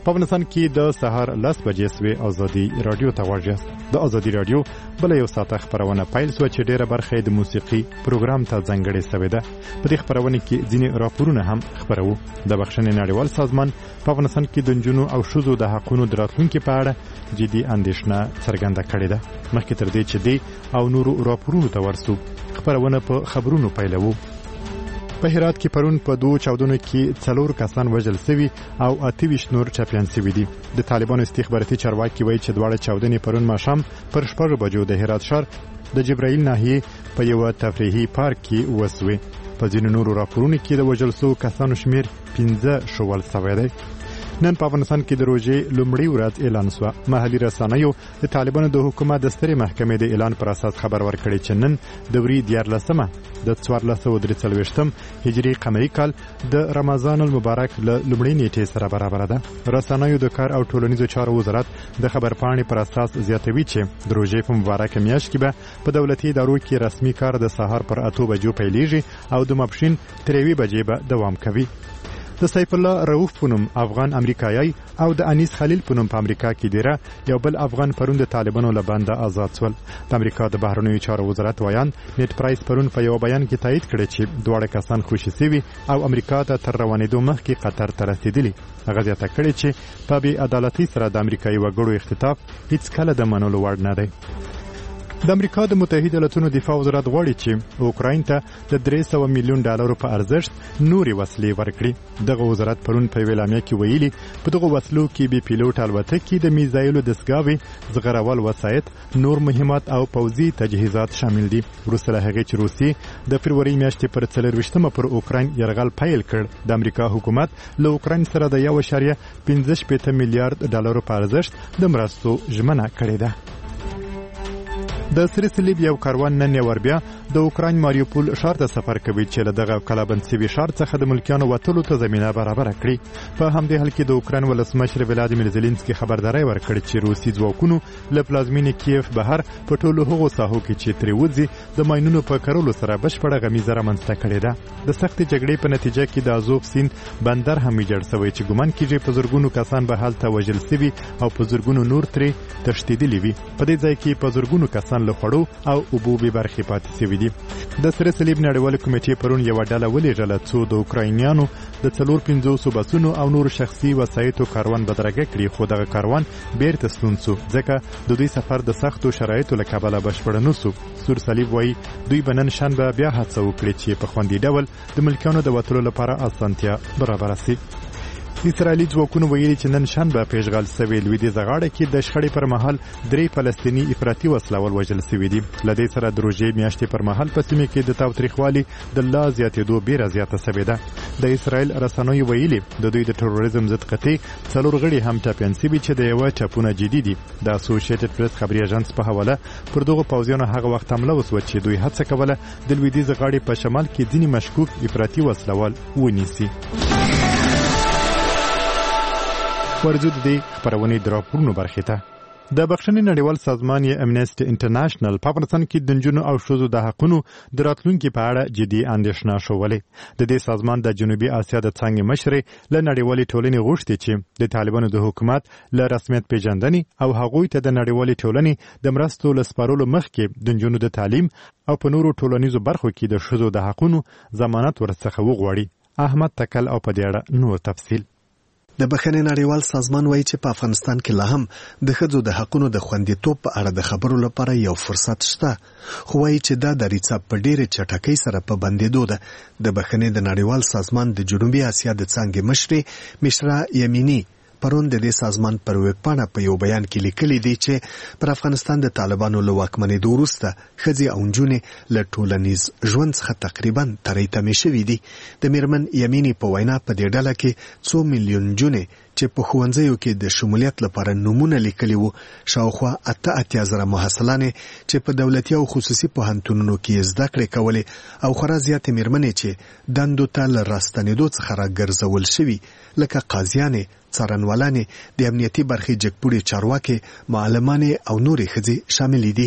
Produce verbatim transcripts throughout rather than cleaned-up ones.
په افغانستان کې د سهار لس بجې سوې ازادي رادیو ته غوږ یاست. د ازادي رادیو بل یو ساعته خبرونه پیل سوه چې ډیره برخه د موسیقي پروګرام ته ځانګړې شوې ده. په دې خبرونه کې ځینې راپورونه هم خبرو. د بخښنې نړیوال سازمان په افغانستان کې د نجونو او ښځو د حقونو د راتلونکي په اړه جدي اندېښنه څرګنده کړې ده. مخکې تر دې چې دې او نورو راپورونو ته ورسو، خبرونه په خبرونو پیلوو. په هرات کې پرون په دوه چاودنو کې څلور کسان وژل شوي او اته ویشت نور ټپیان شوي دي. د طالبانو استخباراتي چارواکي وایي چې دواړه چاودنې پرون ماښام پر شپږ بجو د هرات ښار د جبرائیل ناحیې په یوه تفریحي پارک کې وسوې. په ځینو نورو راپورونو کې د وژل شوو کسانو شمیر پنځه شول شوی دی. نن په افغانستان کې د روژې لومړۍ ورځ اعلان شوه. محلي رسنیو د طالبانو د حکومت د سترې محکمې د اعلان پر اساس خبر ورکړی چې نن د وري دیارلسمه د څوارلس سوه درې څلوېښتم هجري قمري کال د رمضان المبارک له لومړۍ نیټې سره برابره ده. رسنیو د کار او ټولنیزو چارو وزارت د خبرپاڼې پر اساس زیاتوي چې د روژې په مبارکه میاشت کې به په دولتي ادارو کې رسمي کار د سهار پر اتو بجو پیلیږي او د ماپښین تر یوې بجې به دوام کوي. د سیف الله رؤف په نوم افغان امریکایي او د انیس خلیل په نوم په امریکا کې دیره یو بل افغان پرون د طالبانو له بنده آزاد شول. د امریکا د بهرنیو چارو وزارت ویان نیټ پرایس پرون په یو بیان کې تایید کړی چې دواړه کسان خوشي شوي او امریکا ته تر روانېدو مخکې قطر ته رسېدلي. هغه زیاته کړې چې په بې عدالتۍ سره د امریکایي وګړو اختطاف هیڅکله د منلو وړ نه دی. د امریکا د متحده ایالاتونو دفاع وزارت غواړي چې اوکراین ته د درې سوه میلیون ډالرو په ارزښت نورې وسلې ورکړي. دغه وزارت پرون په یوه اعلامیه کې ویلي په دغو وسلو کې بې پیلوټ الوتکې، د میزایلو دستګاوې، زغرول وسایط، نور مهمات او پوځي تجهیزات شامل دي. وروسته له هغې چې روسیې د فبرورۍ میاشتې پر څلرویشتمه پر اوکراین یرغل پیل کړ، د امریکا حکومت له اوکراین سره د یو اعشاریه پنځه شپېته میلیارډ ډالرو په ارزښت د مرستو ژمنه کړې ده. د سره صلیب یو کاروان نن یو بیا د اوکراین ماریوپول ښار ته سفر کوي چې له دغه کلابند سوي ښار څخه د ملکیانو وتلو ته زمینه برابره کړي. په همدې حال کې د اوکراین ولسمشر ولادیمیر زلنسکي خبرداری ورکړې چې روسي ځواکونو له پلازمینې کیف بهر په ټولو هغو ساحو کې چې ترې وځي د ماینونو په کرلو سره بشپړه غمیزه رامنځته کړې ده. د سختې جګړې په نتیجه کې د ازوف سیند بندر هم ویجاړ شوی چې ګمان کېږي په زرګونو کسان به هلته وژل شوي او په زرګونو نور ترې تښتېدلي وي. په دې ځای کې په زرګونو کسان له خوړو او اوبو بې برخې پاتې شوي دي. د سره صلیب نړیوالې کمیټې پرون یوه ډله ولېږله څو د اوکراینیانو د څلور پنځوسو بسونو او نورو شخصي وسایطو کاروان بدرګه کړي، خو دغه کاروان بیرته ستون سو ځکه د دوی سفر د سختو شرایطو له کبله بشپړ نه سو. سور صلیب وایي دوی به نن شنبه بیا هڅه وکړي چې په خوندي ډول د ملکیانو د وتلو لپاره اسانتیا برابره شي. اسرائیلي ځواکونو ویلي چې نن شنبه پیشغال شوې لویدیځه غاړه کې د شخړې پر مهال درې فلسطیني افراطي وسلوال وژل شوي دي. له دې سره د روژې میاشتې پر مهال په سیمه کې د تاوتریخوالي د لا زیاتېدو بیره زیاته شوې ده. د اسرائیل رسنیو ویلي د دوی د تروریزم ضد قطعې څلور غړي هم ټپیان شوي چې د یوه ټپونه جدي دي. د اسوسییټډ پریس خبري اژانس په حواله پر دغو پوځیانو هغه وخت حمله وسوه چې دوی هڅه کوله د لویدیځه غاړې په شمال کې ځینې مشکوک افراطي وسلوال ونیسي. ورځو د دې خبرونې د راپورونو برخې ته. د بخښنې نړیوال سازمان یې امنیسټي انټرنیشنل په افغانستان کې د نجونو او ښځو د حقونو د راتلونکي په اړه جدي اندېښنه ښولې. د دې سازمان د جنوبي اسیا د څانګې مشرې له نړیوالې ټولنې غوښتي چې د طالبانو د حکومت له رسمیت پیژندنې او هغوی ته د نړیوالې ټولنې د مرستو له سپارلو مخکې د نجونو د تعلیم او په نورو ټولنیزو برخو کې د ښځو د حقونو ضمانت ورڅخه وغواړي. احمد تکل او په دې اړه نور تفصیل. د بخښنې نړیوال سازمان وایي چې په افغانستان کې لا هم د ښځو د حقونو د خوندیتوب په اړه د خبرو لپاره یو فرصت شته، خو وایي چې دا دریڅه په ډېرې چټکۍ سره په بندېدو ده. د بخښنې د نړیوال سازمان د جنوبي اسیا د څانګې مشرې مشرا یمینی پرون د دې سازمان پر ویب پاڼه په یو بیان کې لیکلي دي چې پر افغانستان د طالبانو له واکمنېدو وروسته ښځې او نجونې له ټولنیز ژوند څخه تقریبا ترې تمې شوي دي. د میرمن یمینی په وینا په دې ډله کې څو میلیون نجونې چې په ښوونځیو کې د شمولیت لپاره نومونه لیکلي وو، شاوخوا اته اتیا زره محصلانې چې په دولتي او خصوصي پوهنتونونو کې زده کړې کولې او خورا زیاتې میرمنې چې دندو ته له راستنېدو څخه راګرځول شوي لکه قاضیانې، څارنوالانې، د امنیتي برخې جګپوړې چارواکې، معلمانې او نورې ښځې شاملې دي.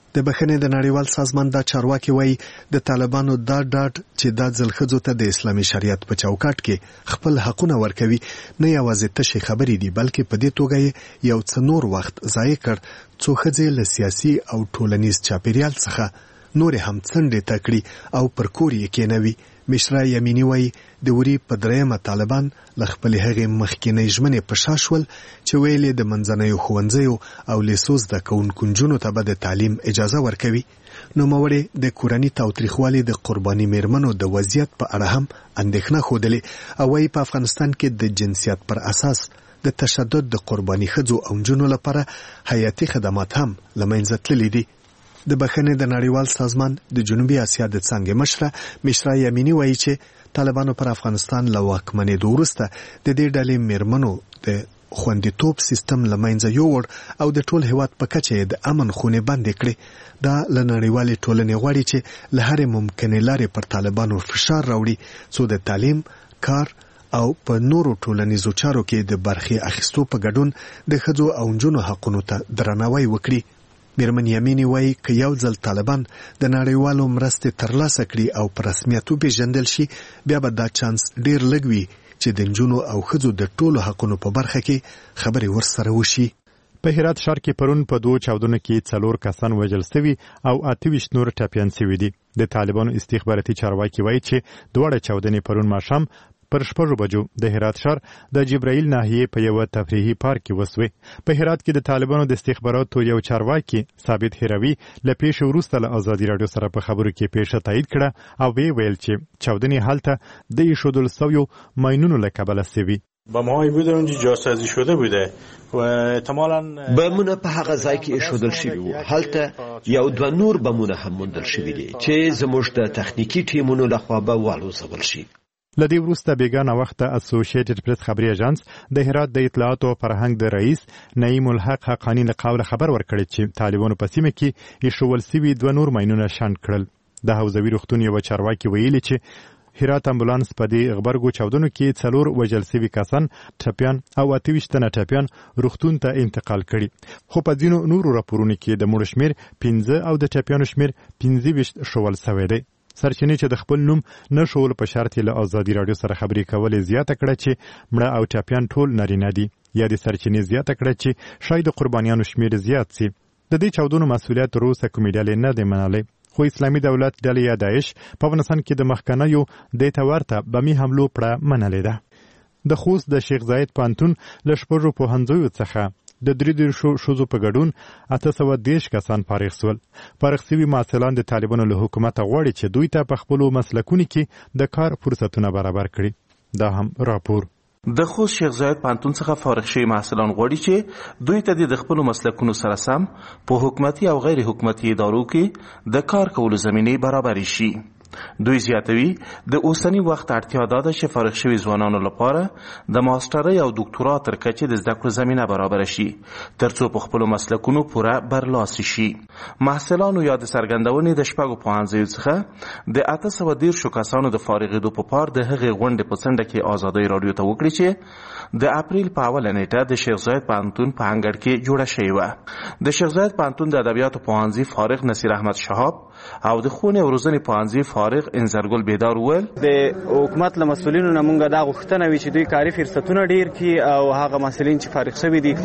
د بخښنې د نړیوال سازمان دا چارواکي وایي د طالبانو دا ډاډ چې دا ځل ښځو ته د اسلامي شریعت په چوکاټ کې خپل حقونه ورکوي نه یوازې تشې خبرې دي بلکې په دې توګه یو څه نور وخت ضایع کړ څو ښځې له سیاسي او ټولنیز چاپیریال څخه نور هم څنډې ته کړي او پر کور یې کېنوي. مشرا یمینی وایي د وري په درېیمه طالبان له خپلې هغې مخکینۍ ژمنې په شا شول چې ویلې د منځنیو ښوونځیو او لیسو زده کوونکو نجونو ته به د تعلیم اجازه ورکوي. نوموړې د کورني تاوتریخوالي د قرباني میرمنو د وضعیت په اړه هم اندېښنه ښودلې او وایي په افغانستان کې د جنسیت پر اساس د تشدد د قرباني ښځو او نجونو لپاره حیاتي خدمات هم له منځه تللي دي. د بخښنې د نړیوال سازمان د جنوبي اسیا د څانګې مشره مشرا یمینی وایي چې طالبانو پر افغانستان له واکمنېدو وروسته د دې ډلې میرمنو د خوندیتوب سیستم له منځه یووړ او د ټول هیواد په کچه د امن خونې بندې کړې. دا له نړیوالې ټولنې غواړي چې له هرې ممکنې لارې پر طالبانو فشار راوړي څو د تعلیم کار او په نورو ټولنیزو چارو کې د برخې اخیستو په ګډون د ښځو او نجونو حقونو ته درناوی وکړي. میرمن یمینی وایي که یو ځل طالبان د نړیوالو مرستې ترلاسه کړي او په رسمیت وپېژندل شي بیا به دا چانس ډېر لږ وي چې د نجونو او ښځو د ټولو حقونو په برخه کې خبرې ورسره وشي. په هرات ښار کې پرون په دوه چاودنو کې څلور کسان وژل شوي او اته ویشت نور ټپیان شوي دي. د طالبانو استخباراتي چارواکي وایي چې دواړه چاودنې پرون ماښام پر شپږو بجو د هرات ښار د جبرائیل ناحیې په یوه تفریحي پارک کې وسوې. په هرات کې د طالبانو د استخباراتو یو چارواکي ثابت هروي له پیښې وروسته له ازادي راډیو سره په خبرو کې پیښه تایید کړه او وی ویل چې چاودنې هلته د ایښودل شویو ماینونو له کبله شوي. بم‌هایی بوده اونجا جاسازی شده بوده و احتمالاً بمونه په هغه ځای کې ایښودل شوي وو. هلته یو دوه نور بمونه هم موندل شوي دي چې زموږ د تخنیکي ټیمونو لخوا به والوځول شي. لدی وروسته بیگانه وخت اسوسییټډ پریس خبري اژانس د هرات د اطلاعاتو او فرهنګ د رئیس نعیم الحق حقانی له قوله خبر ورکړی چې طالبانو په سیمه کې ایښول شوي دوه نور ماینونه شنډ کړل. د حوزوي روغتون یو چارواکي ویلي چې هرات امبولانس په دې غبرګو چاودنو کې څلور وژل شوي کسان ټپیان او اته ویشت تنه ټپیان روغتون ته انتقال کړي. خو په ځینو نورو راپورونو کې د مړو شمېر پنځه او د ټپیانو شمېر پنځه ویشت ښوول شوی دی. سرچینې چې د خپل نوم نه ښوول په شرط له ازادي راډیو سره خبرې کولې زیاته کړه چې مړه او ټپیان ټول نارینه دي. یا د سرچینې زیاته کړه چې شاید قربانیانو شمېر زیات سي. د دې چاودنو مسؤلیت تر اوسه کومې ډلې نه دی منلی خو اسلامي دولت ډلې یا داعش په افغانستان کې د مخکنیو دې ته ورته بمي حملو پړه منلې ده. د خوست د شیخ زاید پوهنتون له شپږو پوهنځیو څخه د درې دېرشو ښځو په ګډون اته سوه دېرش کسان فارغ سول. فارغ سوي محصلان د طالبانو له حکومته غواړي چې دوی ته په خپلو مسلکونو کې د کار فرصتونه برابر کړي. دا هم راپور. د خوست شیخ زاید پوهنتون څخه فارغ شوي محصلان غواړي چې دوی ته د خپلو مسلکونو سره سم په حکومتي او غیر حکومتي ادارو کې د کار کولو زمینې برابرې شي. دوی زیاتوي د اوسنی وخت اړتیا دا ده چې فارغ شوي ځوانانو لپاره د ماسترۍ او دکتورا تر کچې د زده کړو زمینه برابره شي ترڅو په خپلو مسلکونو پوره برلاسي شي. محصلانو یا د څرګندونې د شپږو پوهنځیو څخه د اته سوه دېرشو کسانو د فارغېدو په پار د هغې غونډې په څنډه کې ازادۍ راډیو ته وکړي چې د اپریل په اوله نیټه د شیخ زاید پوهنتون په انګړ کې جوړه شوې وه. د شیخ زاید پوهنتون د ادبیاتو پوهنځي فارغ نصیر احمد شهاب او د ښوونې او روزنې پوهنځي فارغ انزرګل بیدار وویل د حکومت له مسؤلینو نه موږ دا غوښتنه وي چې دوی کاري فرصتونه ډیر کړي او هغه مسؤلین چې فارغ شوي دي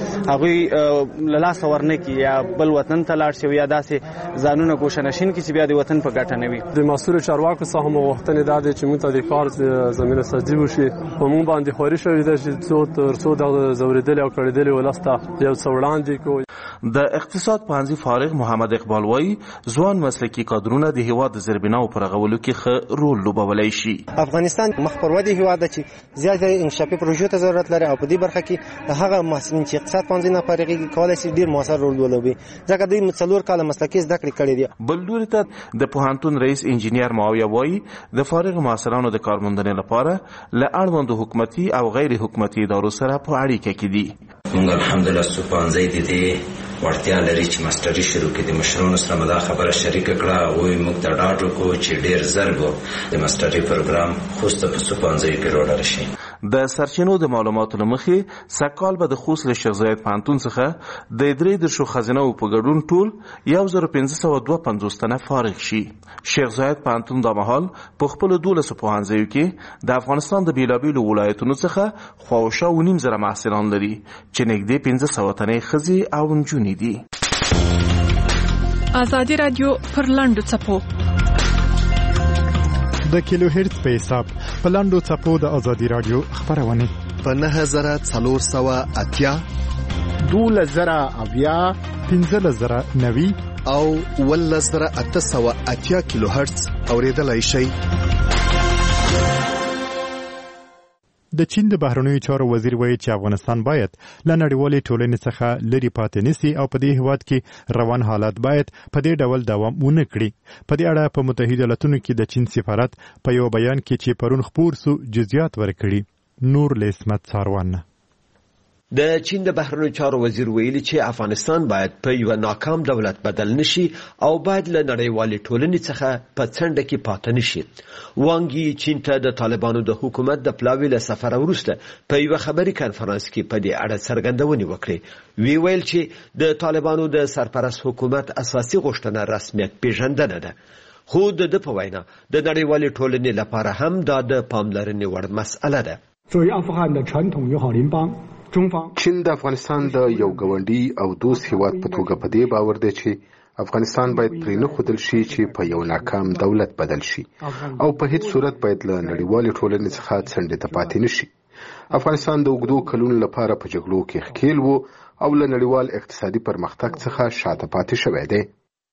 هغوی له لاسه ورنه کړي یا بل وطن ته لاړ شي یا داسې ځانونه ګوښهنشین کړي چې بیا د وطن په ګټه نه وي. د مسؤلو چارواکو څخه مو غوښتنې دا دی چې موږ ته د کار زمینه سازي وشي. په موږ باندې خواري شوې ده چې څو تر څو دغه ځورېدلې او کړېدلې ولس ته یو څه وړاندې کړو. د اقتصاد پوهنځي فارغ محمد اقبال وایي ځوان مسلکي کادرونه د هیواد د زیربناو په رغولو کې ښه رول لوبولی شي. افغانستان مخ پر ودې هیواد دی چې زیات انکشافي پروژو ته ضرورت لري او په دې برخه کې هغه محصلین چې اقتصاد پوهنځي نه فارغېږي کولی شي ډېر مؤثر رول ولوبي ځکه دوی څلور کاله مسلکي زده کړې کړې دي. بل لوري ته د پوهنتون رئیس انجینیر معاویه وایي د فارغ محصلانو د کارموندنې لپاره له اړوندو حکومتي او غیر حکومتي ادارو سره په اړیکه کې دي. موږ الحمدلله څو پوهنځی د دې وړتیا لري چې ماسټري شروع کړي. د مشرانو سره مو دا خبره شریکه کړه او موږ ته ډاډ وکړو چې ډېر زر به د ماسټري پروګرام خوست په څو پوهنځیو کې راوړل شي. د سرچینو د معلوماتو له مخې سږکال به د خوست له شیخ زاید پوهنتون څخه د درې دېرشو خزینه‌و په ګډون ټول یو زر پنځه سوه دوه پنځوس تنه فارغ شي. شیخ زاید پوهنتون دا مهال په خپلو دولسو پوهنځیو کې د افغانستان د بېلابېلو ولایتونو څخه خواوشا اوه نیم زره محصلان لري چې نږدې پنځه سوه تنې ښځې او نجونې دي. ازادي رادیو پر لاندو څپو د کیلو هرتز په حساب په لاندو څپو د ازادي رادیو خبرونه په نهه زره څلور سوه اتیا دولس زره اویا پنځلس زره نوي او اوولس زره اته سوه اتیا کیلو هرتز اوریدلای شئ. د چین د بهرنیو چارو وزیر وایي چې افغانستان باید له نړیوالې ټولنې څخه لرې پاتې نشي او په دې هېواد کې روان حالات باید په دې ډول دوام ونه کړي. په دې اړه په متحده ایالاتونو کې د چین سفارت په یو بیان کې چې پرون خپور سو جزئیات ورکړي. نور لسمت څاروان د چین د بهرنیو چارو وزیر ویلي چې افغانستان باید په یو ناکام دولت بدل نشي او باید له نړیوالې ټولنې څخه په څنډه کې پاتې نشي. وانګي چین ته د طالبانو د حکومت د پلاوي له سفر وروسته په یو خبري کانفرنس کې په دې اړه څرګندونې وکړې. وی ویل چې د طالبانو د سرپرست حکومت اساسي غوښتنه رسمیت پیژندنه ده. خو د په وینا د نړیوالې ټولنې لپاره هم دا د پاملرنې وړ مسأله ده. 作为阿富汗的传统友好邻邦， چین د افغانستان د یو ګاونډي او دوست هیواد په توګه په دې باور دی چې افغانستان باید پرې نه ښودل شي چې په یو ناکام دولت بدل شي او په هیڅ صورت باید له نړیوالې ټولنې څخه څنډې ته پاتې نشي. افغانستان د اوږدو کلونو لپاره په جګړو کې ښکېل و او له نړیوال اقتصادي پرمختګ څخه شاته پاتې شوی دی.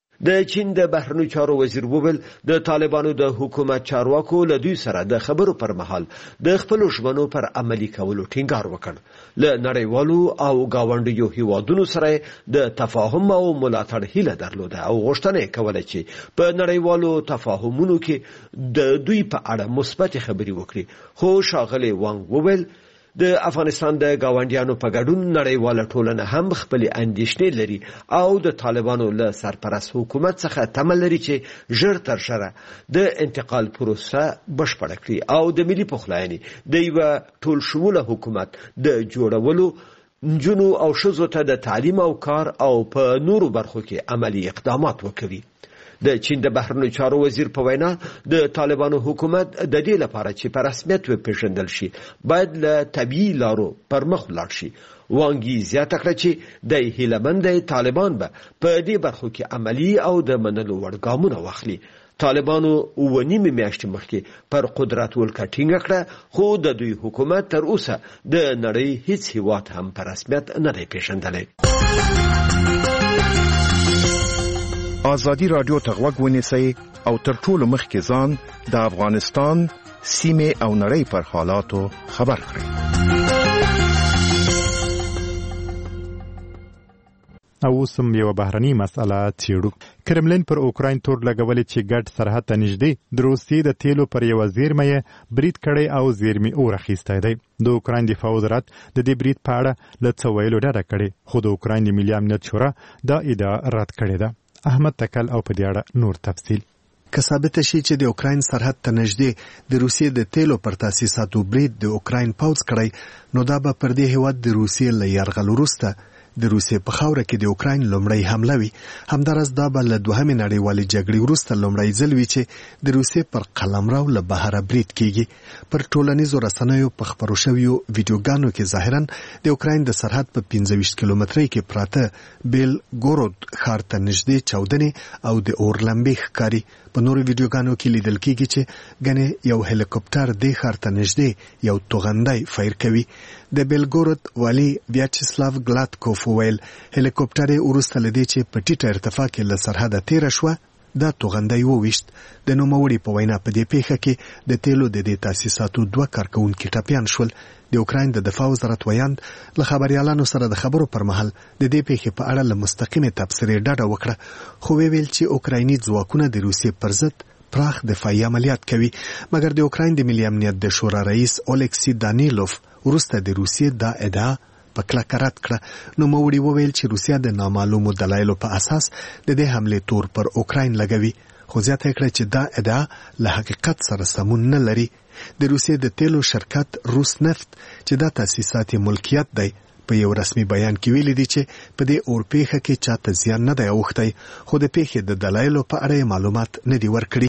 د چین د بهرنیو چارو وزیر وویل د طالبانو د حکومت چارواکو له دوی سره د خبرو پر مهال د خپلو ژمنو پر عملي کولو ټینګار وکړ. له نړیوالو او ګاونډیو هیوادونو سره د تفاهم او ملاتړ هیله درلوده او غوښتنه یې کوله چې په نړیوالو تفاهمونو کې د دوی په اړه مثبت خبرې وکړي. خو ښاغلی وانګ وویل د افغانستان د ګاونډیانو په ګډون نړیواله ټولنه هم خپل اندېښنې لري او د طالبانو له سرپرست حکومت څخه تمه لري چې ژر تر ژره د انتقال پروسه بشپړه کړي او د ملي پخلاینې د یوه ټول شموله حکومت د جوړولو، نجونو او ښځو ته د تعلیم او کار او په نورو برخو کې عملي اقدامات وکړي. د چین د بهرنیو چارو وزیر په وینا د طالبانو حکومت د دې لپاره چې په رسمیت وپېژندل شي باید له طبیعي لارو پر مخ ولاړ شي. وانګي زیاته کړه چې د هیله مند طالبان به په دې برخو کې عملي او د منلو وړ ګامونه واخلي. طالبانو اوه نیمې میاشتې مخکې پر قدرت ولکه ټینګه کړه خو د دوی حکومت تر اوسه د نړۍ هیڅ هیواد هم په رسمیت نه دی پیژندلی. ازادي رادیو ته غوږ ونیسئ او تر ټولو مخکې ځان د افغانستان سیمې او نړۍ پر حالاتو خبر کړئ. او اوسم یو بهرني مسأله څېړو. کرملین پر اوکراین تور لګولې چې ګډ سرحد ته نږدې د روسیې د تیلو پر یوه زیرمه یې برید کړی او زیرمې اور اخیستی دی. د اوکراین دفاع وزارت د دې برید په اړه له څه ویلو ډډه کړې خو د اوکراین د ملي امنیت شورا دا ادعا رد کړې ده. احمد تکل او په دې اړه نور تفصیل. که ثابته شي چې د اوکراین سرحد ته نږدې د روسیې د تیلو پر تاسیساتو برید د اوکراین پوځ کړی نو دا به پر دې هیواد د روسیې له یرغل وروسته د روسیې په خاوره کې د اوکراین لومړی حمله وي. همداراز دا به له دوهمې نړیوالې جګړې وروسته لومړی ځل وي چې د روسیې پر قلمرو له بهره برید کیږي. پر ټولنیزو رسنیو په خپرو شویو ویډیوګانو کې ظاهرا د اوکراین د سرحد په پنځه ویشت کیلومترۍ کې پراته بیل ګورود ښار ته نږدې چاودنې او د اور لمبې ښکاري. په نورو ویډیوګانو کې لیدل کیږي چې ګنې یو هلیکوپټر د ښار ته نږدې یو توغندی فایر کوي. د بیلګورود والی ویاچسلاو ګلاتکوف ویل هلیکوپټر یې وروسته له دې چې په ټیټه ارتفاع کې له سرحده تیره شوه دا توغندی وویشت. د نوموړي په وینا په دې پیښه کې د تیلو د دې تاسیساتو دوه کارکوونکي ټپیان شول. د اوکراین د دفاع وزارت ویاند له خبريالانو سره د خبرو پر مهال د دې پیښې په اړه له مستقیمه تبصرې ډډه وکړه خو ویل چې اوکرایني ځواکونه د روسیې پر ضد پراخ دفاعي عملیات کوي. مګر د اوکراین د ملي امنیت د شورا رئیس اولکسی دانیلوف وروسته د روسیې دا ادعا په کلکه رد کړه. نو موړي وویل چې روسیا د نامعلومو دلایلو په اساس د دې حمله تور پر اوکراین لګوي خو زیاته کړه چې دا ادعا له حقیقت سره سمون نه لري. د روسیې د تیلو شرکت روس نفت چې دا تاسیسات ملکیت دی په یو رسمي بیان کې ویلي دي چې په دې اورپېښه کې چاته زیان نه دی اوښتی، خو د پیښې د دلایلو په اړه معلومات نه دي ورکړي.